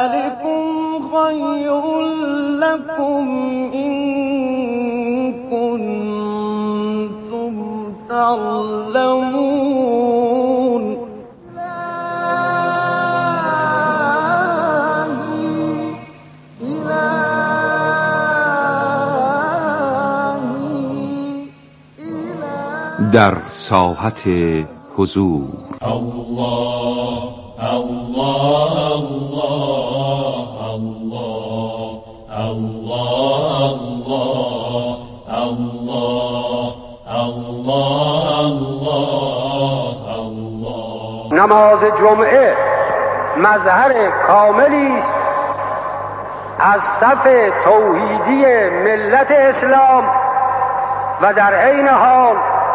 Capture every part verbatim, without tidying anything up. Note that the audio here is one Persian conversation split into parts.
ذلكم خير لكم إن كنتم تعلمون. در ساحت حضور الله الله الله الله الله الله الله الله. نماز جمعه مظهر کاملی است از صف توحیدی ملت اسلام و در عین حال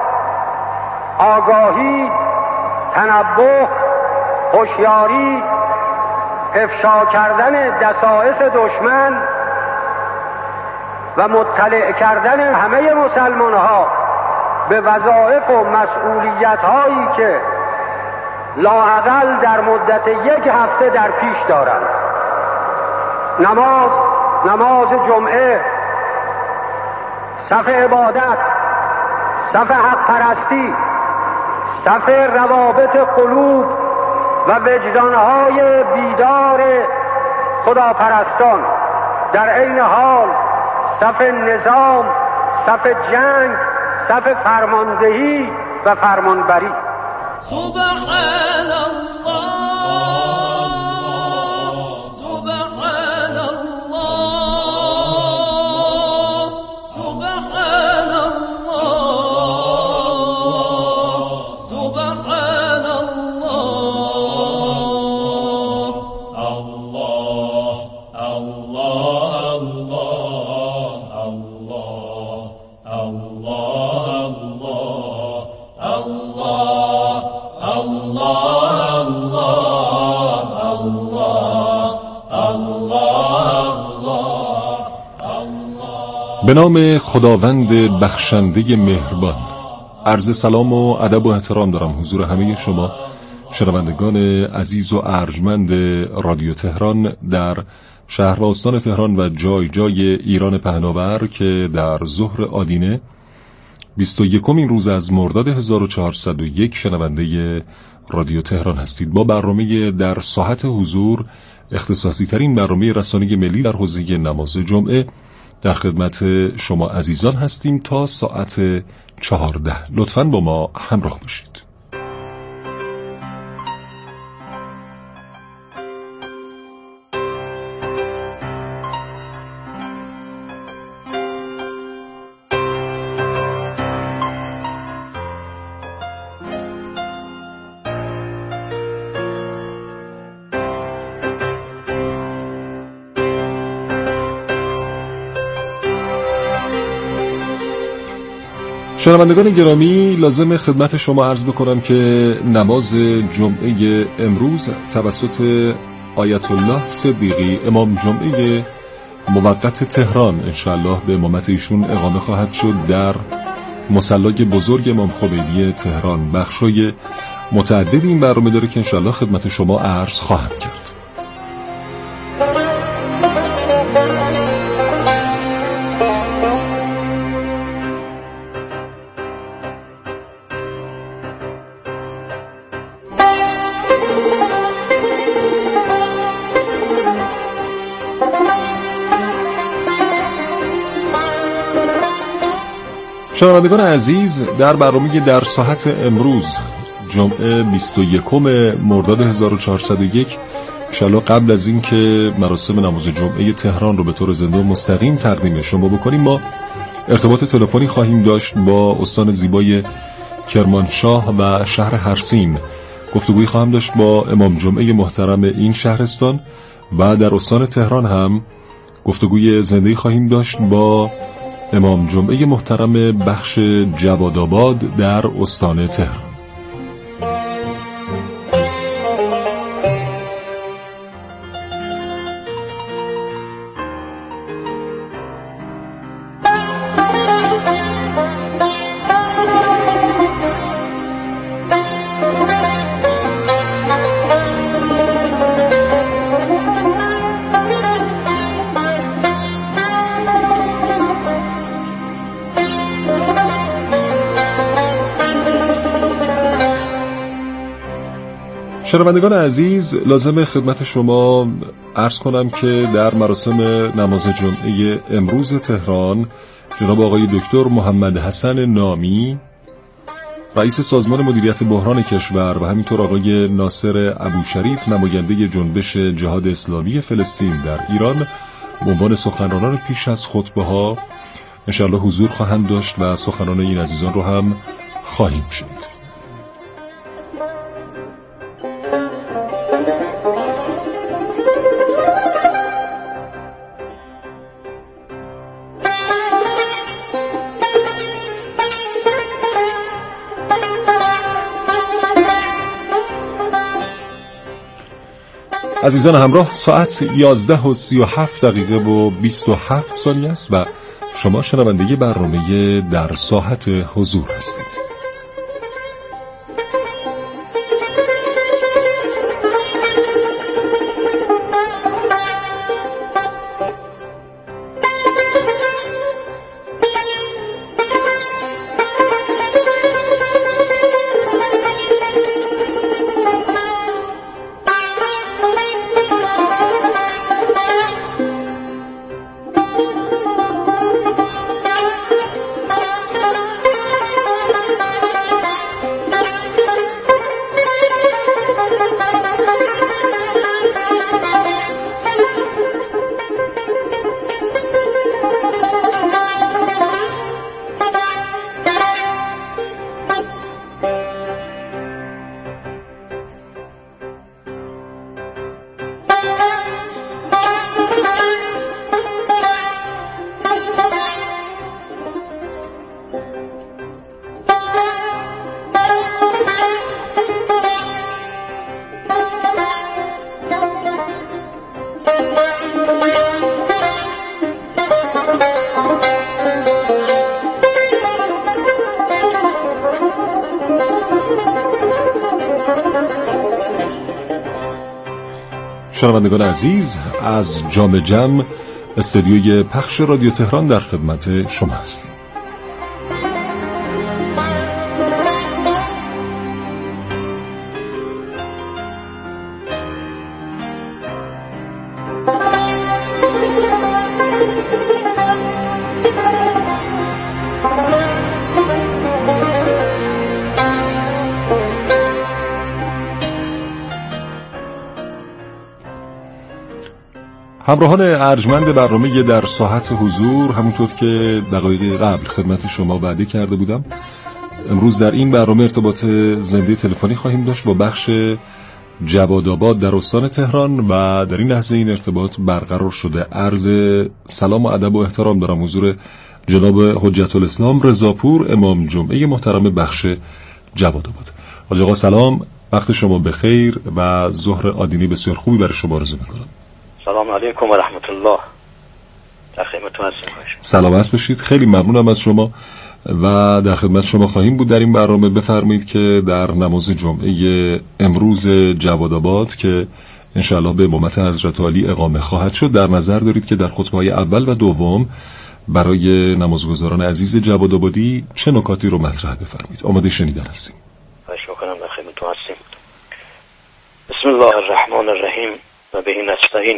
آگاهی، تنبه، هوشیاری، افشا کردن دسایس دشمن و مطلع کردن همه مسلمان ها به وظایف و مسئولیت هایی که لااقل در مدت یک هفته در پیش دارند. نماز نماز جمعه صف عبادت، صف حق پرستی، صف روابط قلوب و وجدانهای بیدار خداپرستان، در عین حال صف نظام، صف جنگ، صف فرماندهی و فرمانبری. سبحان الله سبحان الله سبحان الله سبحان الله الله الله الله الله به نام خداوند بخشنده مهربان. عرض سلام و ادب و احترام دارم حضور همه شما شنوندگان عزیز و ارجمند رادیو تهران در شهر و استان تهران و جای جای ایران پهناور که در ظهر آدینه بیست و یکمین روز از مرداد هزار و چهارصد و یک شنونده رادیو تهران هستید. با برنامه در ساحت حضور، اختصاصی ترین برنامه رسانه‌ای ملی در حوزه نماز جمعه، در خدمت شما عزیزان هستیم تا ساعت چهارده. لطفاً با ما همراه باشید. شنوندگان گرامی، لازم خدمت شما عرض بکنم که نماز جمعه امروز توسط آیت الله صدیقی امام جمعه موقت تهران انشاءالله به امامت ایشون اقامه خواهد شد در مصلی بزرگ امام خمینی تهران. بخشای متعددی این برنامه داره که انشاءالله خدمت شما عرض خواهم کرد. شنوندگان عزیز، در برنامه در ساحت امروز جمعه بیست و یکم مرداد هزار و چهارصد و یک انشاءالله قبل از این که مراسم نماز جمعه تهران رو به طور زنده و مستقیم تقدیم شما بکنیم، ما ارتباط تلفنی خواهیم داشت با استان زیبای کرمانشاه و شهر هرسین. گفتگویی خواهم داشت با امام جمعه محترم این شهرستان و در استان تهران هم گفتگوی زنده‌ای خواهیم داشت با امام جمعه محترم بخش جوادآباد در استان تهران. شنوندگان عزیز، لازم خدمت شما عرض کنم که در مراسم نماز جمعه امروز تهران جناب آقای دکتر محمد حسن نامی، رئیس سازمان مدیریت بحران کشور، و همینطور آقای ناصر ابوشریف، نماینده جنبش جهاد اسلامی فلسطین در ایران، به عنوان سخنرانان پیش از خطبه ها انشاءالله حضور خواهند داشت و سخنان این عزیزان رو هم خواهیم شنید. عزیزان همراه، ساعت یازده و سی و هفت دقیقه و بیست و هفت ثانیه است و شما شنونده برنامه در ساحت حضور هستید. شنوندگان عزیز، از جام جم استودیوی پخش رادیو تهران در خدمت شما هستیم. همراهان ارجمند برنامه در ساحت حضور، همونطور که دقایق قبل خدمت شما وعده کرده بودم، امروز در این برنامه ارتباط زنده تلفنی خواهیم داشت با بخش جوادآباد در استان تهران و در این لحظه این ارتباط برقرار شده. عرض سلام و ادب و احترام دارم حضور جناب حجت الاسلام رضاپور، امام جمعه محترم بخش جوادآباد. حاج آقا سلام، وقت شما بخیر و ظهر آدینی بسیار خوبی برای شما آرزو می‌کنم. سلام علیکم و رحمت الله. در خدمتتون هستیم. سلامت باشید. خیلی ممنونم از شما و در خدمت شما خواهیم بود در این برنامه. بفرمایید که در نماز جمعه امروز جوادآباد که انشاءالله به امامت حضرت علی اقامه خواهد شد، در نظر دارید که در خطبه‌های اول و دوم برای نمازگزاران عزیز جوادآبادی چه نکاتی رو مطرح بفرمایید. آماده شنیدن هستیم. خواهش می‌کنم. در خدمتتون هستیم. بسم الله الرحمن الرحیم و به نستعین.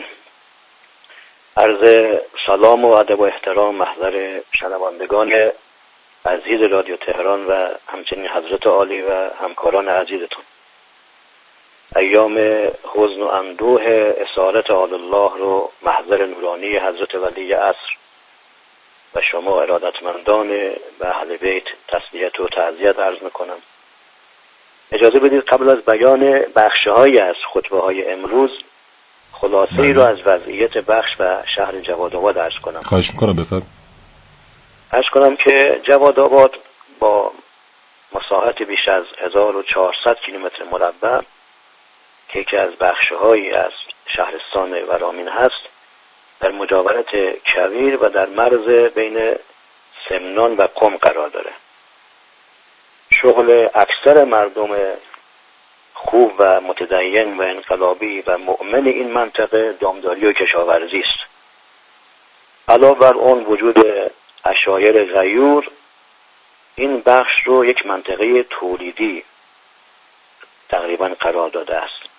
عرض سلام و ادب و احترام محضر شنوندگان عزیز رادیو تهران و همچنین حضرت عالی و همکاران عزیزتون. ایام حزن و اندوه اسارت آل الله رو محضر نورانی حضرت ولی عصر و شما ارادتمندان و اهل بیت تسلیت و تعزیت عرض میکنم. اجازه بدید قبل از بیان بخش‌هایی از خطبه‌های امروز خلاصه ای رو از وضعیت بخش و شهر جوادآباد عرض کنم. خواهش میکنم بفرمایید. عرض کنم که جوادآباد با مساحت بیش از هزار و چهارصد کیلومتر مربع که یکی از بخش‌هایی از شهرستان ورامین هست، در مجاورت کویر و در مرز بین سمنان و قم قرار داره. شغل اکثر مردم خوب و متدین و انقلابی و مؤمن این منطقه دامداری و کشاورزی است. علاوه بر اون وجود عشایر غیور این بخش رو یک منطقه تولیدی تقریبا قرار داده است.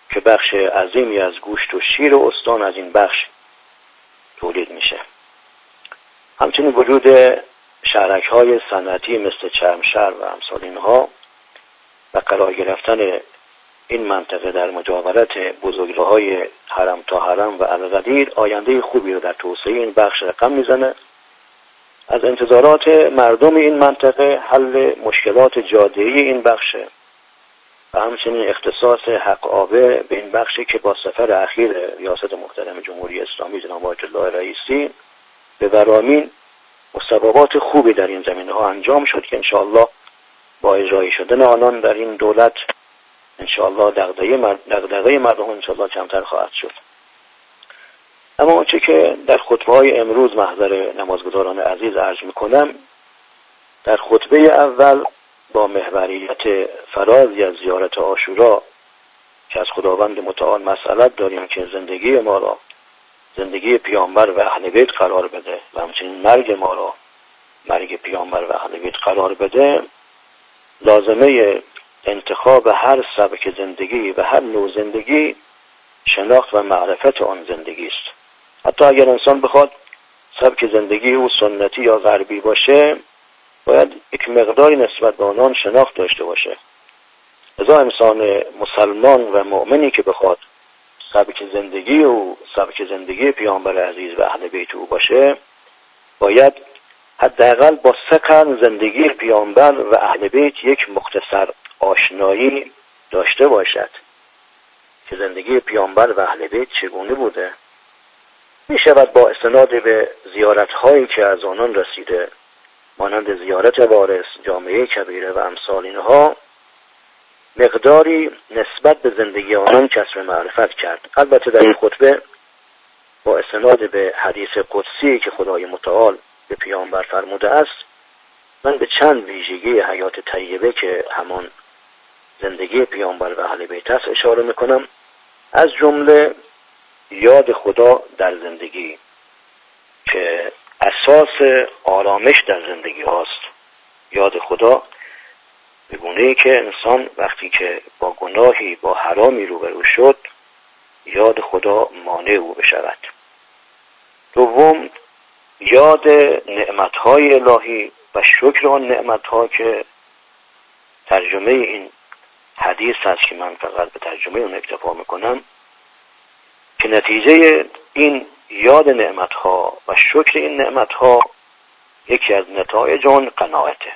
که بخش عظیمی از گوشت و شیر و استان از این بخش تولید میشه. همچنین وجود شهرک های صنعتی مثل چرمشهر و امثال اینها و قرار گرفتن این منطقه در مجاورت بزرگراه‌های حرم تا حرم و القدیر آینده خوبی رو در توسعه این بخش رقم میزنه. از انتظارات مردم این منطقه حل مشکلات جاده‌ای این بخشه و همچنین اختصاص حق آبه به این بخشی که با سفر اخیر ریاست محترم جمهوری اسلامی جناب آیت الله رئیسی به ورامین مصوبات خوبی در این زمینه‌ها انجام شد که انشاءالله با اجرای شدن آنان در این دولت انشاءالله دغدغه مرد... دغدغه مردم انشاءالله کمتر خواهد شد. اما آنچه که در خطبه‌های امروز محضر نمازگزاران عزیز عرض می‌کنم، در خطبه اول با محوریت فرازی از زیارت عاشورا که از خداوند متعال مسئلت داریم که زندگی ما را زندگی پیامبر و اهل بیت قرار بده و همچنین مرگ ما را مرگ پیامبر و اهل بیت قرار بده، لازمه انتخاب هر سبک زندگی و هر نوع زندگی شناخت و معرفت آن زندگی است. حتی اگر انسان بخواد سبک زندگی او سنتی یا غربی باشه، باید یک مقداری نسبت به آنان شناخت داشته باشه. لذا انسان مسلمان و مؤمنی که بخواد سبک زندگی او سبک زندگی پیامبر عزیز و اهل بیت او باشه، باید حداقل با سه قرن زندگی پیامبر و اهل بیت یک مختصر آشنایی داشته باشد که زندگی پیامبر و اهل بیت چگونه بوده. می شود با استناد به زیارت هایی که از آنان رسیده مانند زیارت وارث، جامعه کبیره و امثال اینها مقداری نسبت به زندگی آنان کسب معرفت کرد. البته در این خطبه با استناد به حدیث قدسی که خدای متعال به پیامبر فرموده است، من به چند ویژگی حیات طیبه که همان زندگی پیامبر و اهل بیت است اشاره میکنم. از جمله یاد خدا در زندگی که اساس آرامش در زندگی هاست. یاد خدا به گونه‌ای که انسان وقتی که با گناهی با حرامی روبرو شد، یاد خدا مانع او بشود. دوم، یاد نعمت‌های الهی و شکر آن نعمت‌ها که ترجمه این حدیث هست که من فقط به ترجمه اون اکتفا میکنم، که نتیجه این یاد نعمت‌ها و شکر این نعمت‌ها یکی از نتایج آن قناعته.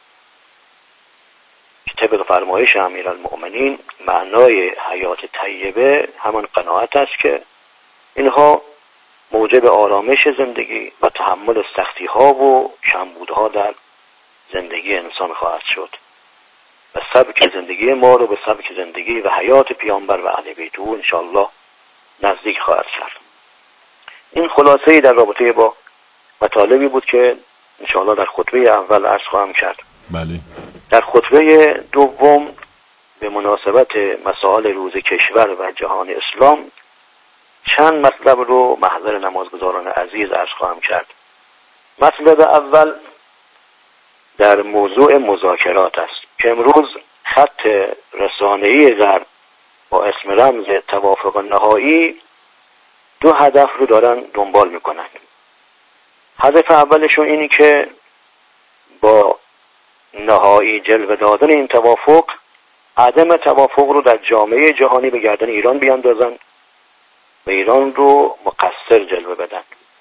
که طبق فرمایش امیرالمؤمنین معنای حیات طیبه همان قناعت است که اینها موجب آرامش زندگی و تحمل سختی‌ها و کمبودها در زندگی انسان خواهد شد و سبک زندگی ما رو به سبک زندگی و حیات پیامبر و اهل بیت او انشاءالله نزدیک خواهد کرد. این خلاصه‌ای در رابطه با مطالبی بود که انشاءالله در خطبه اول عرض خواهم کرد. بله. در خطبه دوم به مناسبت مسائل روز کشور و جهان اسلام چند مطلب رو محضر نمازگزاران عزیز عرض خواهم کرد. مطلب اول در موضوع مذاکرات است که امروز خط رسانه‌ای غرب با اسم رمز توافق نهایی دو هدف رو دارن دنبال میکنن. هدف اولشون اینی که با نهایی جلوه دادن این توافق عدم توافق رو در جامعه جهانی به گردن ایران بیاندازن و ایران رو مقصر جلوه بدن.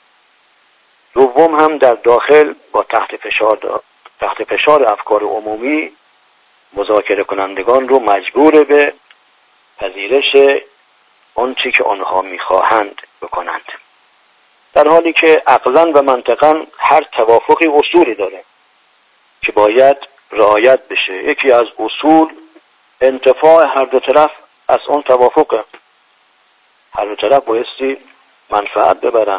دوم هم در داخل با تحت فشار تحت فشار افکار عمومی مذاکره کنندگان رو مجبور به پذیرش آنچه که آنها میخواهند بکنند، در حالی که عقلاً و منطقاً هر توافقی اصولی داره که باید رعایت بشه. یکی از اصول انتفاع هر دو طرف از آن توافقه. هر دو طرف بایستی منفعت ببرن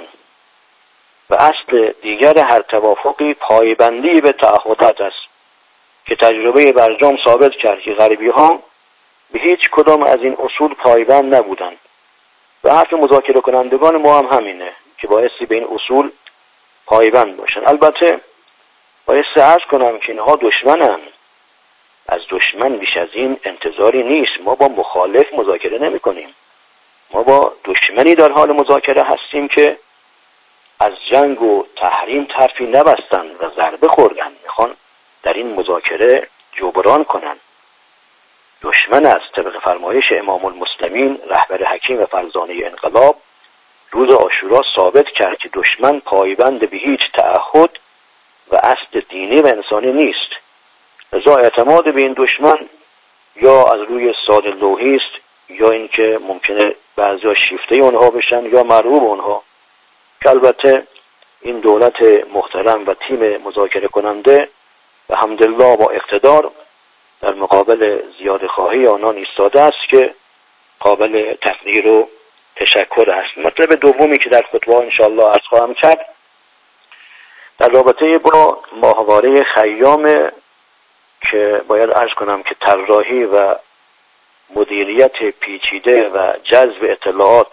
و اصل دیگر هر توافقی پایبندی به تعهدات است که تجربه برجام ثابت کرد که غربی ها به هیچ کدام از این اصول پایبند نبودن و حرف مذاکره کنندگان ما هم همینه که بایستی به این اصول پایبند باشن. البته بایستی عرض کنم که اینها دشمنن از دشمن بیش از این انتظاری نیست. ما با مخالف مذاکره نمی کنیم. ما با دشمنی در حال مذاکره هستیم که از جنگ و تحریم طرفی نبستن و ضربه خوردن، میخوان در این مذاکره جبران کنن. دشمن است. طبق فرمایش امام المسلمین رهبر حکیم و فرزانه انقلاب روز عاشورا ثابت کرد که دشمن پایبند به هیچ تعهد و اصل دینی و انسانی نیست. لذا اعتماد به این دشمن یا از روی ساده لوحی است، یا اینکه ممکنه بعضیا شیفته اونها بشن یا مرغوب اونها، که البته این دولت محترم و تیم مذاکره کننده و حمدالله با اقتدار در مقابل زیاده خواهی آنان ایستاده است که قابل تقدیر و تشکر است. مطلب دومی که در خطبه انشاءالله عرض خواهم کرد در رابطه با ماهواره خیام، که باید عرض کنم که طراحی و مدیریت پیچیده و جذب اطلاعات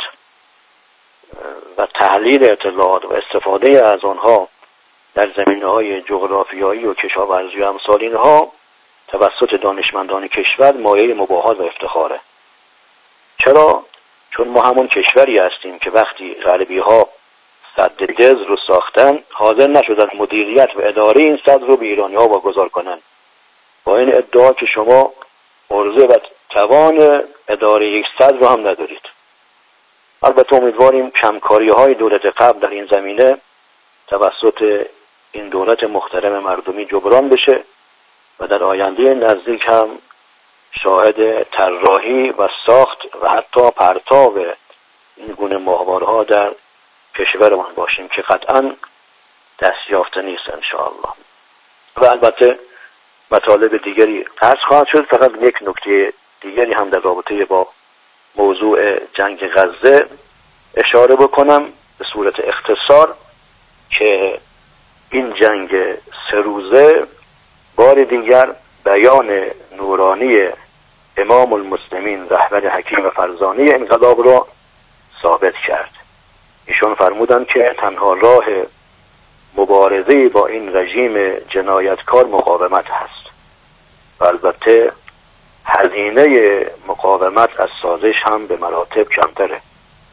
و تحلیل اطلاعات و استفاده از آنها در زمینه‌های جغرافیایی و کشاورزی و امثال اینها توسط دانشمندان کشور مایه مباهات و افتخاره. چرا؟ چون ما همون کشوری هستیم که وقتی غربی‌ها سد دز رو ساختن حاضر نشدن مدیریت و اداره این سد رو به ایرانی‌ها واگذار کنن، با این ادعا که شما عرضه و توان اداره یک سد رو هم ندارید. البته امیدواریم کمکاری‌های دولت قبل در این زمینه توسط این دولت محترم مردمی جبران بشه و در آینده نزدیک هم شاهد طراحی و ساخت و حتی پرتاب این گونه ماهواره‌ها در کشورمان باشیم که قطعاً دستیافته نیست انشاءالله. و البته مطالب دیگری عرض خواهد شد. فقط یک نکته دیگری هم در رابطه با موضوع جنگ غزه اشاره بکنم به صورت اختصار، که این جنگ سه روزه بار دیگر بیان نورانی امام المسلمین رهبر حکیم و فرزانه انقلاب را ثابت کرد. ایشون فرمودند که تنها راه مبارزه با این رژیم جنایتکار مقاومت هست و البته هزینه مقاومت از سازش هم به مراتب کمتره.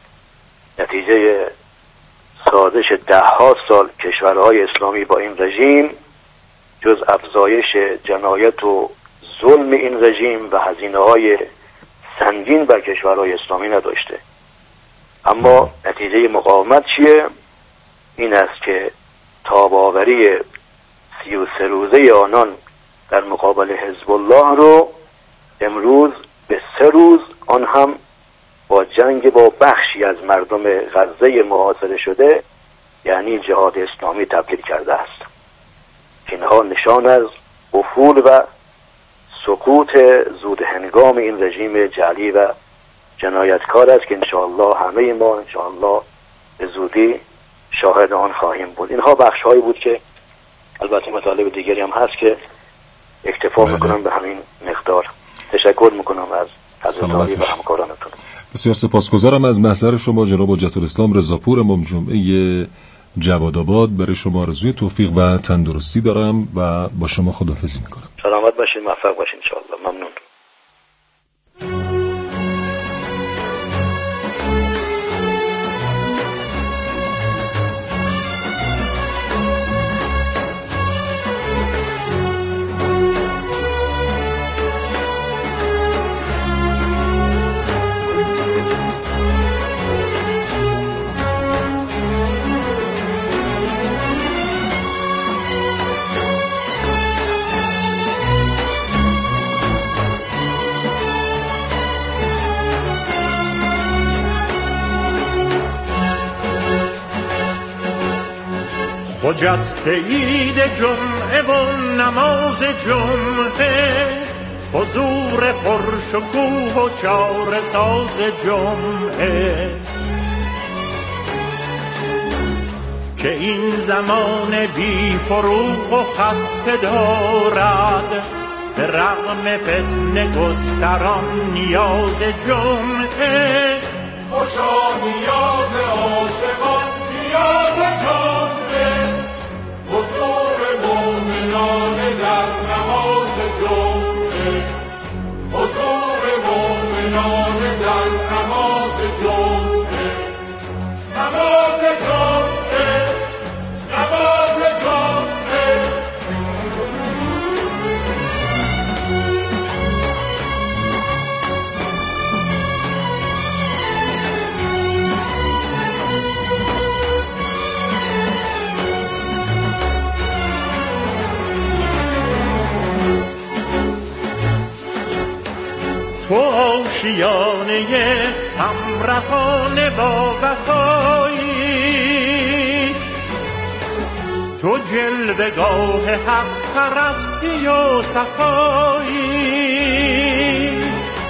نتیجه سازش ده ها سال کشورهای اسلامی با این رژیم جز افزایش جنایت و ظلم این رژیم و هزینه های سنگین بر کشورهای اسلامی نداشته. اما نتیجه مقاومت چیه؟ این است که تاباوری سی و سه روزه آنان در مقابل حزب الله رو امروز به سه روز، آن هم با جنگ با بخشی از مردم غزه محاصره شده، یعنی جهاد اسلامی تبدیل کرده است. اینها نشان از افول و سقوط زود هنگام این رژیم جعلی و جنایتکار است که انشاءالله همه ما انشاءالله به زودی شاهد آن خواهیم بود. اینها بخش هایی بود که البته مطالب دیگری هم هست که اکتفا میکنم به همین مقدار. تشکر میکنم از حضرت عالی و همکارانتون. بسیار سپاسگزارم از محضر شما جناب حجت الاسلام رضاپور، امام جمعه جوادآباد. برای شما آرزوی توفیق و تندرستی دارم و با شما خداحافظی میکنم. سلامت باشید، موفق باشید انشاءالله. ممنون. خجسته عید جمعه و نماز جمعه، حضور پرشکوه و چاره ساز جمعه، که این زمان بی فروغ و خسته دارد، به رغم فتنه گستران نیاز جمعه. خوشا نیاز عاشقان نیاز جمعه، حضور مومنان در نماز جمعه. آشیانه همرهان با وفایی، تو جلوه‌گاه حق پرستی و صفایی،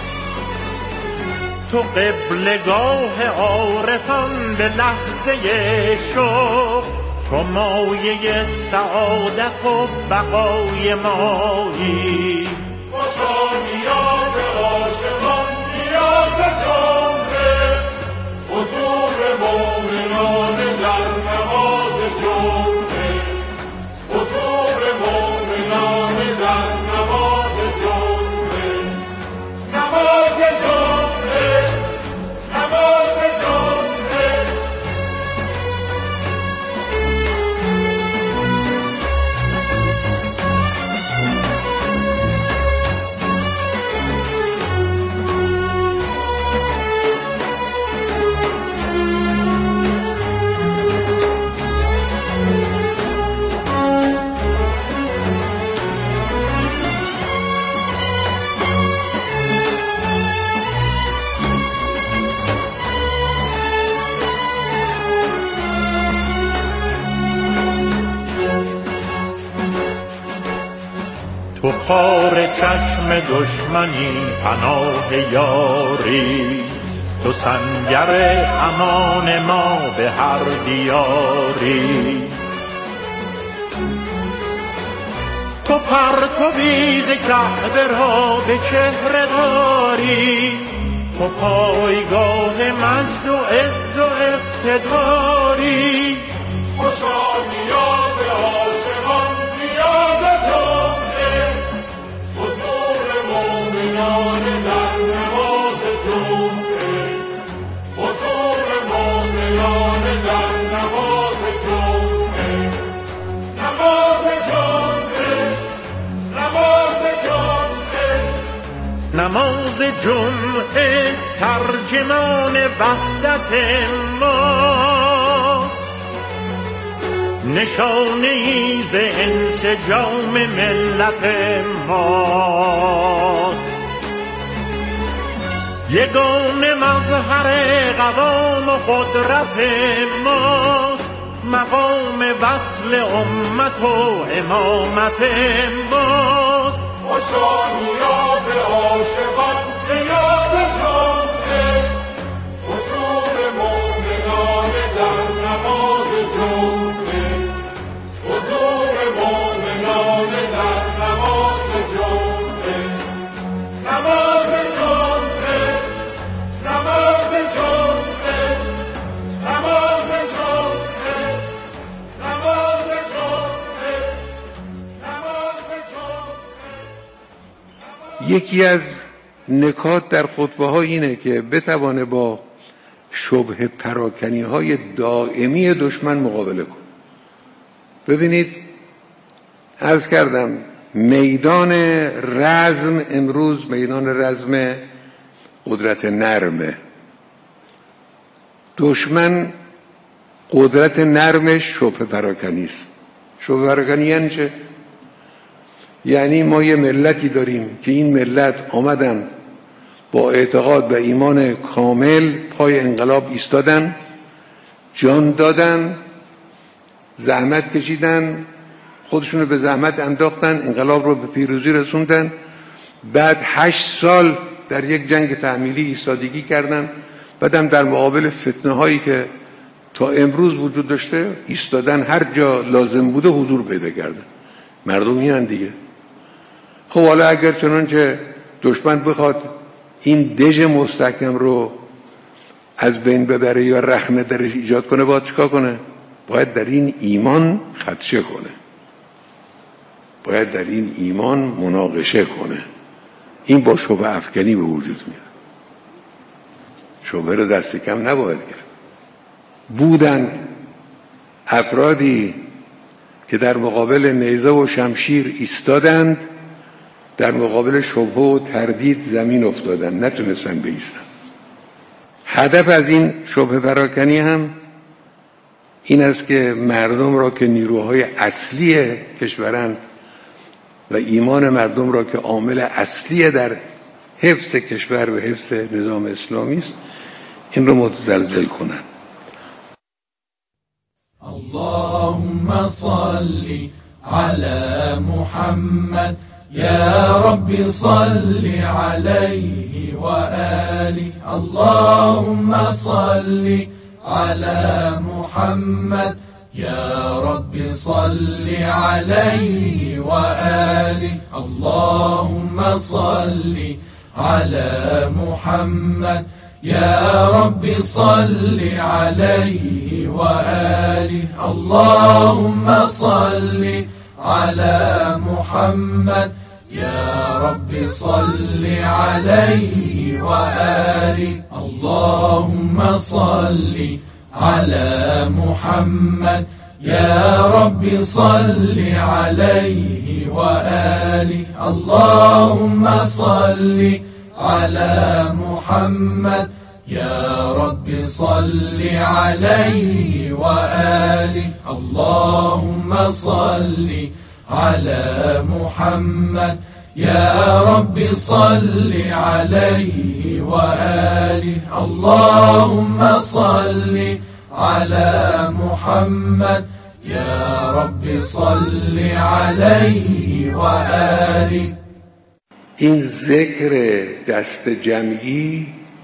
تو قبلگاه عارفان به لحظه شوق، تو مایه سعادت و بقای مایی. خوشا نیاز عاشقان نیاز جمله، حضور مومنان در نماز جمله، حضور مومنان در نماز جمله، نماز جمله، نماز جمله. تو خار چشم دشمنی پناه یاری، تو سنگر امان ما به هر دیاری، تو پرتوی ز کعبه را به چهره داری، تو پایگاه مجد و عز و اقتداری. خوشا نیاز عاشقان نیاز جمله، حضور مومنان در نماز جمله، حضور مومنان در نماز جمله، نماز جمله، نماز جمله. نماز جمعه ترجمان وحدت ماست، نشانه ای ز انسجام ملت ماست، یگانه مظهر قوام و قدرت ماست، مقام وصل امت و امامت ماست. خوشا نیاز عاشقان نیاز جمله، حضور مومنان در نماز جمله، حضور مومنان در نماز جمله، نماز جمله، نماز جمله، نماز جمله، نماز جمله، نماز جمله. یکی از نکات در خطبه ها اینه که بتوانه با شبه پراکنی های دائمی دشمن مقابله کن. ببینید عرض کردم میدان رزم امروز میدان رزم قدرت نرمه. دشمن قدرت نرمش شبه پراکنی است. شبه پراکنی یعنی چه؟ یعنی ما یه ملتی داریم که این ملت آمدن با اعتقاد و ایمان کامل پای انقلاب ایستادن، جان دادن، زحمت کشیدن، خودشونو به زحمت انداختن، انقلاب رو به پیروزی رسوندن، بعد هشت سال در یک جنگ تحمیلی ایستادگی کردن، بعدم در مقابل فتنه هایی که تا امروز وجود داشته ایستادن، هر جا لازم بوده حضور پیدا کردن. مردم اینن دیگه. خب حالا اگر چنانچه دشمن بخواد این دژ مستحکم رو از بین ببره یا رخنه درش ایجاد کنه، باید چیکار کنه؟ باید در این ایمان خدشه کنه، باید در این ایمان مناقشه کنه. این با شبه افکنی به وجود میاد. شبه رو دست کم نباید گرفت. بودن افرادی که در مقابل نیزه و شمشیر ایستادند، در مقابل شبهه و تردید زمین افتادن، نتونستن بایستن. هدف از این شبهه پراکنی هم این است که مردم را که نیروهای اصلی کشورند و ایمان مردم را که عامل اصلی در حفظ کشور و حفظ نظام اسلامی است، این رو متزلزل کنن. اللهم صل على محمد يا رب صل عليه وآله. اللهم صل على محمد يا رب صل عليه وآله. اللهم صل على محمد يا رب صل عليه وآله. اللهم صل على محمد يا رب صل عليه وآله. اللهم صل على محمد يا رب صل عليه وآله. اللهم صل على محمد يا رب صل عليه وآله. اللهم صل على محمد يا رب صل عليه وآله. اللهم صل على محمد يا رب صل عليه وآله. این ذکر دست جمعی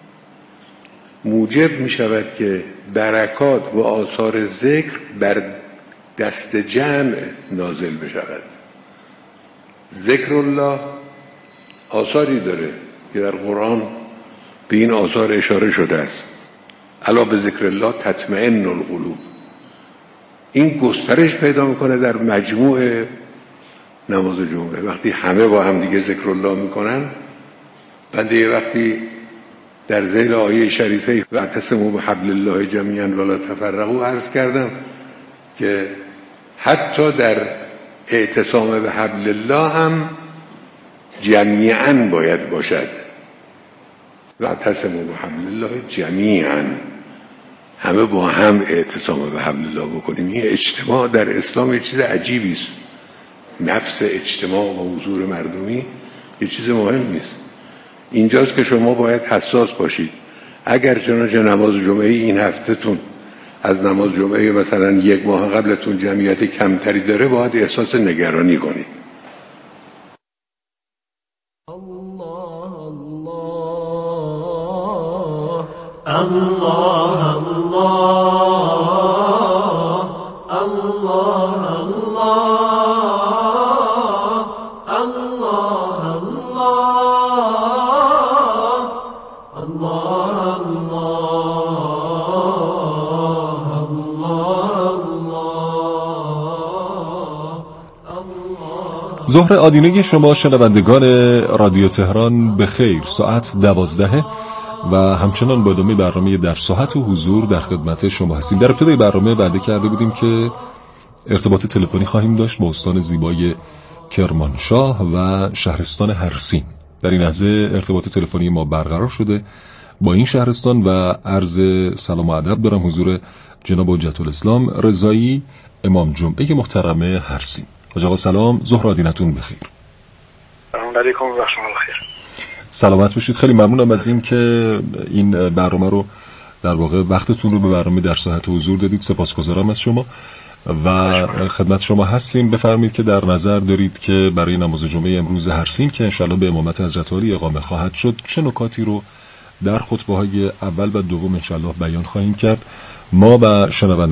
موجب می شود که برکات و آثار ذکر بر دست جمع نازل بشود. ذکر الله آثاری داره که در قرآن به این آثار اشاره شده است. الا به ذکر الله تطمئن القلوب. این گسترش پیدا میکنه در مجموع نماز جمعه. وقتی همه با هم دیگه ذکر الله میکنن، بنده یه وقتی در ذیل آیه شریفه واعتصموا بحبل الله جمیعا ولا تفرقوا عرض کردم که حتی در اعتصام به حبل الله هم جمیعا باید باشد. واعتصموا بحبل الله جمیعا، همه با هم اعتصام به حبل الله بکنیم. این اجتماع در اسلام یه چیز عجیبی است. نفس اجتماع و حضور مردمی یه چیز مهمی است. اینجاست که شما باید حساس باشید. اگر چنانچه نماز جمعه این هفتهتون از نماز جمعه مثلا یک ماه قبلتون جمعیت کمتری داره، باید احساس نگرانی کنید. الله الله الله ظهر آدینه شما شنوندگان رادیو تهران به خیر. ساعت دوازده و همچنان با ادامه برنامه در ساعت و حضور در خدمت شما هستیم. در ابتدای برنامه وعده کرده بودیم که ارتباط تلفنی خواهیم داشت با استان زیبای کرمانشاه و شهرستان هرسین. در این لحظه ارتباط تلفنی ما برقرار شده با این شهرستان و عرض سلام و ادب دارم حضور جناب حجت الاسلام رضایی امام جمعه محترم هرسین. حاج آقا سلام، ظهر آدینتون بخیر. سلام علیکم و شما بخیر. سلامت باشید. خیلی ممنونم از این که این برنامه رو در واقع وقتتون رو به برنامه در ساعت حضور دادید. سپاسگزارم از شما و خدمت شما هستیم. بفرمایید که در نظر دارید که برای نماز جمعه امروز هرسین که انشالله به امامت حضرت علی اقامه خواهد شد چه نکاتی رو در خطبه‌های اول و دوم انشالله بیان خواهیم کرد. ما و شنوندگان